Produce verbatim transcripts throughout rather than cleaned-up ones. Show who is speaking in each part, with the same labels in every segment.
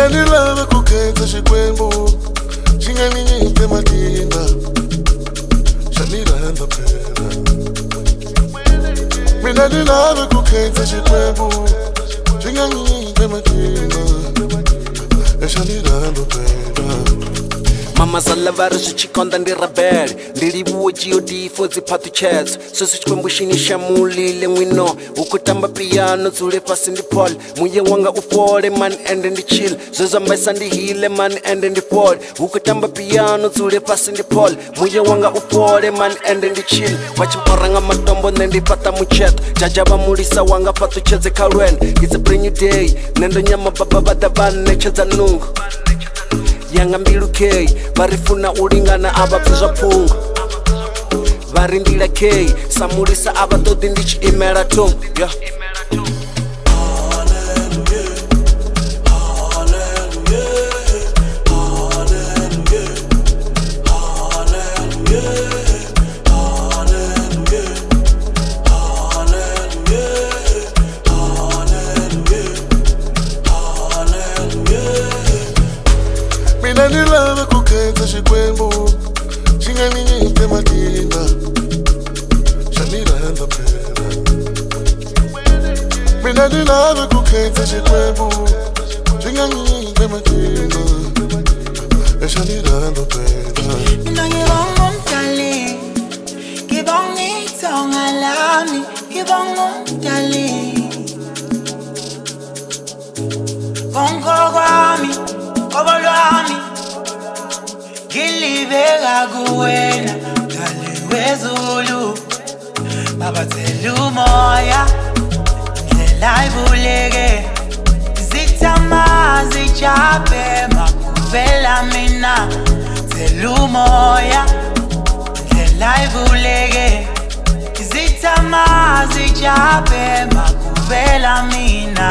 Speaker 1: Mina ni lava ku khetsa xikwembu xi nga ni nyike matimba xa ni rhandza phela. Mina ni lava ku khetsa xikwembu xi nga ni nyike matimba xa ni rhandza phela.
Speaker 2: Mama salavari swichikonda ndi rebel ndi livuwe G O D for dziphathu chats sweswi xikwembu xi ni xamulile n'wino u ku tamba piano dzule fasi ndi Paul muye wanga u fole man ende ndi chill zwezwo mbaisa ndi hile man ende ndi Paul u ku tamba piano dzule fasi ndi Paul muye wanga u fole man ende ndi chill va chimpora nga matombo nne ndi fata mucheto jaja va mulisa wanga fatu chedze kha lwendo it's a brand new day nendo nyama baba va da va ṋetshedza nungo yanga mbilu K varifuna ulingana ava pfi zwa phungo vari ndila K samulisa ava todi ndi tshi imela thungo yeah.
Speaker 1: Mina ni lava ku khetsa xikwembu xi nga ni nyike matimba xa ni rhandza phela. Mina ni lava ku khetsa xikwembu xi nga ni nyike matimba xa ni rhandza phela.
Speaker 3: Mina ngibonga umdali ngibonga ithonga lami ngibonga umdali bongo kwami qobo lwami ngilibeka kuwena dali wezulu babathela umoya ndlela ivuleke zithama zijabe makuvela mina thela umoya ndlela ivuleke zithama zijabe makuvela mina.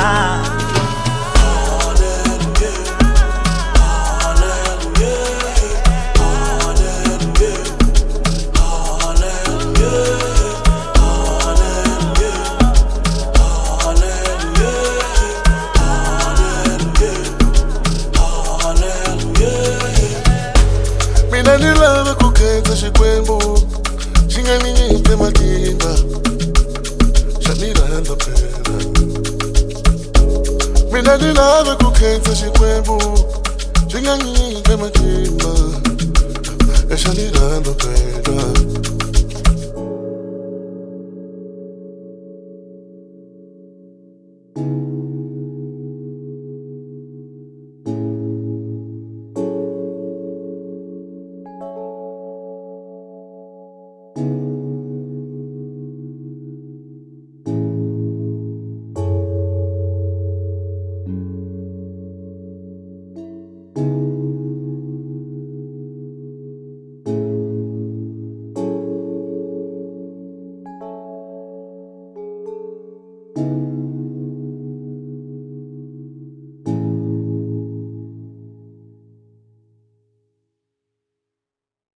Speaker 1: Mina ni lava ku khetsa xikwembu xi nga ni nyike matimba xa ni rhandza phela. Mina ni lava ku khetsa xikwembu xi nga ni nyike matimba xa ni rhandza phela.